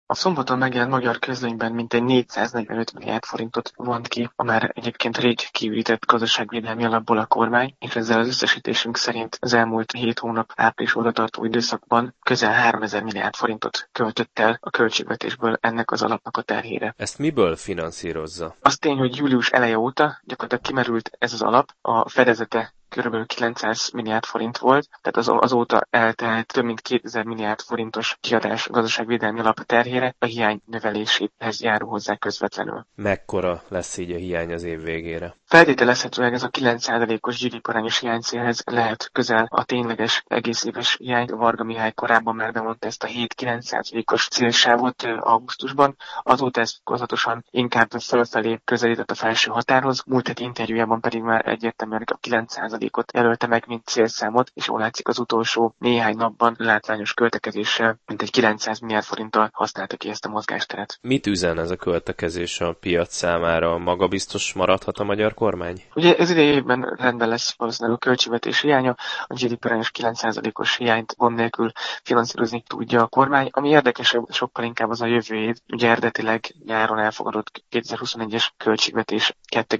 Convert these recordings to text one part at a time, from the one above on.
A szombaton megjelent magyar közlönyben mintegy 445 milliárd forintot vont ki a már egyébként rég kiürített gazdaságvédelmi alapból a kormány, és ezzel az összesítésünk szerint az elmúlt 7 hónap április óta tartó időszakban közel 3000 milliárd forintot költött el a költségvetésből ennek az alapnak a terhére. Ezt miből finanszírozza? Az tény, hogy július eleje óta gyakorlatilag kimerült ez az alap, a fedezete kb. 900 milliárd forint volt, tehát azóta eltelt több mint 2000 milliárd forintos kiadás a gazdaságvédelmi alap terhére, a hiány növeléséhez járul hozzá közvetlenül. Mekkora lesz így a hiány az év végére? Feltételezhetőleg ez a 9%-os GDP-arányos hiánycélhez lehet közel a tényleges egész éves hiány. Varga Mihály korábban már bemondta ezt a 7-9%-os célsávot augusztusban, azóta ez fokozatosan inkább fölfelé közelített a felső határhoz, múlt heti interjújában pedig már egyértelműen a 9%-ot jelölte meg, mint célszámot, és jól látszik az utolsó néhány napban látványos költekezéssel, mint egy 900 milliárd forinttal használta ki ezt a mozgásteret. Mit üzen ez a költekezés a piac számára? Magabiztos maradhat a magyar kormány? Ugye ez idejében rendben lesz valószínűleg a költségvetés hiánya, a GDP-arányos 9%-os hiányt gond nélkül finanszírozni tudja a kormány. Ami érdekesebb sokkal inkább az a jövő év. Ugye eredetileg nyáron elfogadott 2021-es költségvetés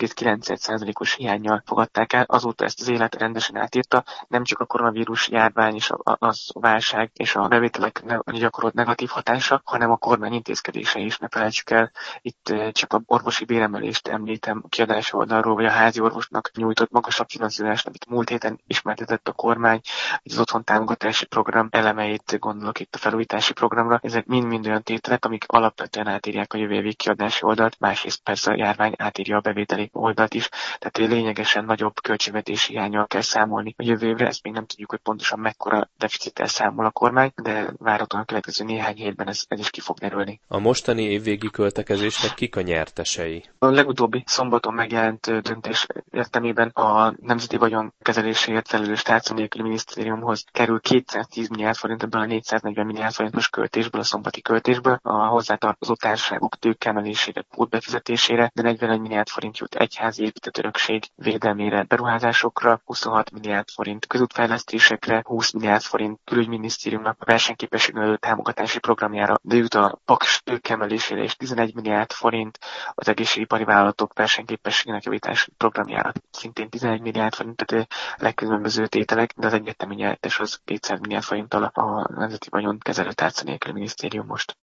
2,9%-os hiánnyal fogadták el, azóta ezt az élet rendesen átírta, nem csak a koronavírus járvány és az válság és a bevételek gyakorolt negatív hatása, hanem a kormány intézkedése is, ne felejtsük el. Itt csak a orvosi béremelést említem a kiadási oldalról, vagy a házi orvosnak nyújtott magasabb finanszírozást, amit múlt héten ismertetett a kormány, az otthon támogatási program elemeit, gondolok itt a felújítási programra. Ezek mind-mind olyan tételek, amik alapvetően átírják a jövő évi kiadási oldalt, másrészt persze a járvány átírja a bevételi oldalt is, tehát lényegesen nagyobb költségvetési hiánnyal kell számolni a jövő évre, ezt még nem tudjuk, hogy pontosan mekkora deficittel számol a kormány, de várhatóan a következő néhány hétben ez is ki fog derülni. A mostani évvégi költekezésnek kik a nyertesei? A legutóbbi szombaton megjelent döntés értelmében a Nemzeti Vagyon kezeléséért felelős tárca nélküli minisztériumhoz kerül 210 milliárd forint ebből a 440 milliárd forintos költésből, a szombati költésből, a hozzátartozó társaságok tőkeemelésére, pótbefizetésére, de 41 milliárd forint jut egyházi épített örökség védelmére, beruházásokra, 26 milliárd forint közútfejlesztésekre, 20 milliárd forint külügyminisztériumnak a versenyképességnövelő támogatási programjára, de jut a Paks tőkeemelésére is 11 milliárd forint, az egészségipari vállalatok versenyképességének javítási programjára szintén 11 milliárd forint, tehát legkülönböző tételek, de az egyetemi nyertes az 200 milliárd forinttal a Nemzeti Vagyon kezelő tárca nélküli minisztérium most.